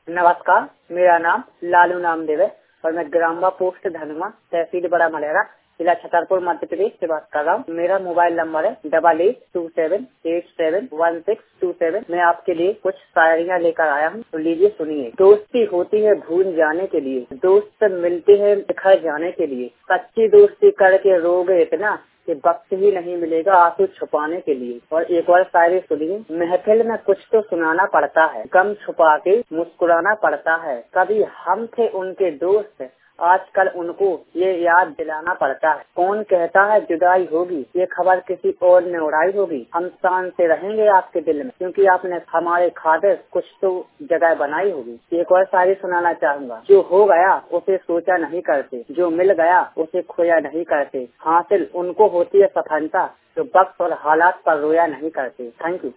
नमस्कार, मेरा नाम लालू नामदेव है और मैं ग्राम पोस्ट धनुमा, तहसील बड़ा मलेरा, जिला छतरपुर, मध्य प्रदेश से बात कर रहा हूँ। मेरा मोबाइल नंबर है 8827871627। मैं आपके लिए कुछ शायरियाँ लेकर आया हूँ, तो लीजिए सुनिए। दोस्ती होती है भूल जाने के लिए, दोस्त मिलते हैं बिखर जाने के लिए, सच्ची दोस्ती करके रोगे इतना कि वक्त ही नहीं मिलेगा आंसू छुपाने के लिए। और एक और शायरी सुनिए। महफिल में कुछ तो सुनाना पड़ता है, गम छुपा के मुस्कुराना पड़ता है। कभी हम थे उनके दोस्त, आजकल उनको ये याद दिलाना पड़ता है। कौन कहता है जुदाई होगी, ये खबर किसी और ने उड़ाई होगी। हम शान से रहेंगे आपके दिल में, क्योंकि आपने हमारे खातिर कुछ तो जगह बनाई होगी। एक और शायरी सुनाना चाहूंगा। जो हो गया उसे सोचा नहीं करते, जो मिल गया उसे खोया नहीं करते। हासिल उनको होती है सफलता, जो वक्त और हालात पर रोया नहीं करते। Thank you.